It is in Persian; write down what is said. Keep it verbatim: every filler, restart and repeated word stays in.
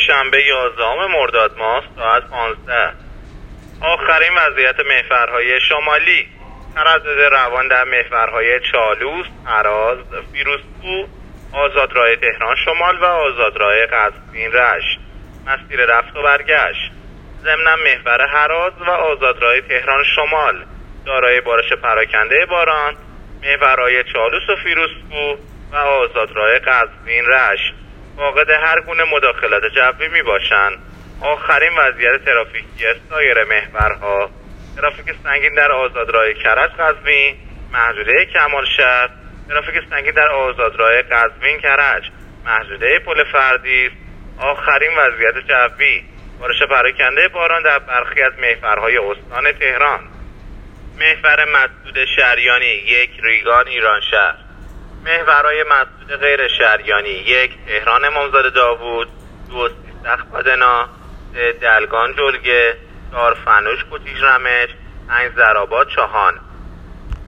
شنبه یازدهم مرداد ماه ساعت پانزده. آخرین وضعیت محورهای شمالی: تردد روان در محورهای چالوس، هراز، فیروزکوه، آزادراه تهران شمال و آزادراه قزوین رشت. مسیر رفت و برگشت: ضمن محور هراز و آزادراه تهران شمال دارای بارش پراکنده باران، محورهای چالوس و فیروزکوه و آزادراه قزوین رشت فاقد هر گونه مداخلت جوی می باشند. آخرین وضعیت ترافیکی سایر محورها: ترافیک سنگین در آزادراه کرج قزوین، محدوده کمالشهر، ترافیک سنگین در آزادراه قزوین کرج، محدوده پل فردیس. آخرین وضعیت جوی: بارش پراکنده باران در برخی از محورهای استان تهران. محور مسدود شریانی یک، ریگان ایرانشهر. محورهای مسدود غیر شریانی: یک، تهران امامزاده داوود، دو، سیستخ پادنا، سه، دلگان جلگه، چهار، فنوش کتیج رمش، پنج، زرآباد چاهان.